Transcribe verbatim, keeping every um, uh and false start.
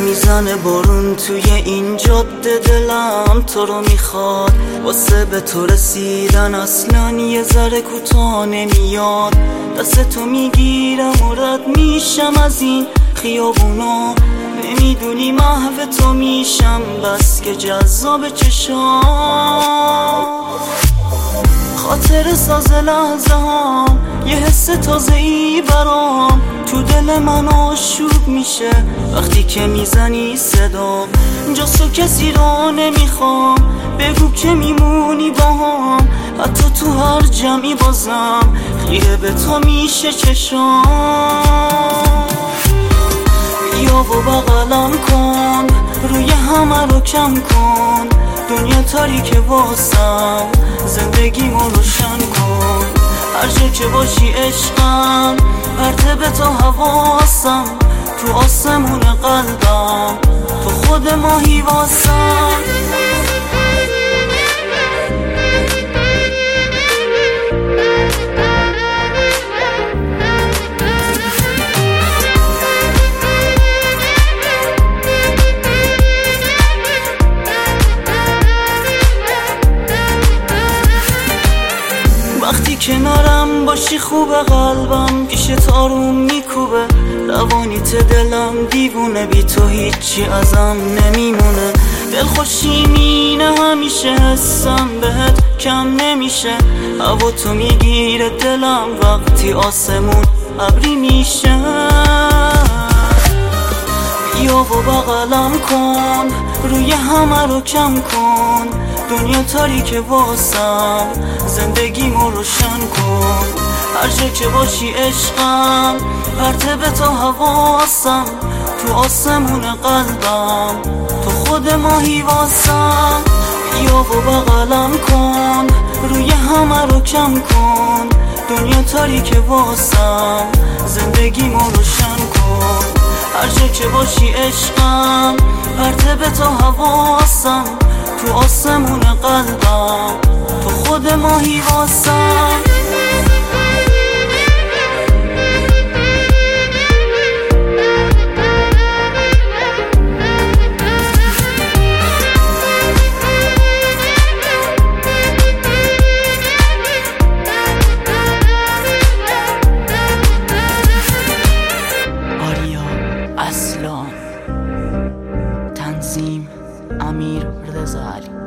میزنه بارون توی این جاده، دلم تو رو میخواد. واسه به تو رسیدن اصلا یه ذره کوتاه نمیاد. دست تو میگیرم و رد میشم از این خیابونا. نمیدونی محو تو میشم بس که جذاب چشام. خاطر ساز لحظه هم یه حس تازه ای برام تو دل من آشوب میشه وقتی که میزنی صدام. جز کسی رو نمیخوام، بگو که میمونی با هم. حتی تو هر جمعی بازم خیره به تو میشه چشام. بیا و بغلم کن، روی همه رو کم کن. دنیا تاریکه واسم، زندگیمو روشن کن. هر جا که باشی عشقم، پرته به تو حواسم. تو آسمون قلبم تو خود ماهی واسم. وقتی کنارم باشی خوبه، قلبم پیشت آروم میکوبه. روانیت دلم دیوونه، بی تو هیچی ازم نمیمونه. دلخوشی مینه همیشه، حسم بهت کم نمیشه. هوا تو میگیره دلم وقتی آسمون ابری میشه. بیا و بغلم کن، روی همه رو کم کن. دنیا تاریکه واسم، زندگیمو روشن کن. هر جا که باشی عشقم، پرته به تو حواسم. تو آسمون قلبم تو خود ماهی واسم. بیا و بغلم کن، روی همه رو کم کن. دنیا تاریکه واسم، زندگیمو روشن کن. هر جا که باشی عشقم، پرته به تو حواسم. تو آسمون قلبم تو خود ماهی واسم. آریا اسلام، تنظیم امیر رضا علی.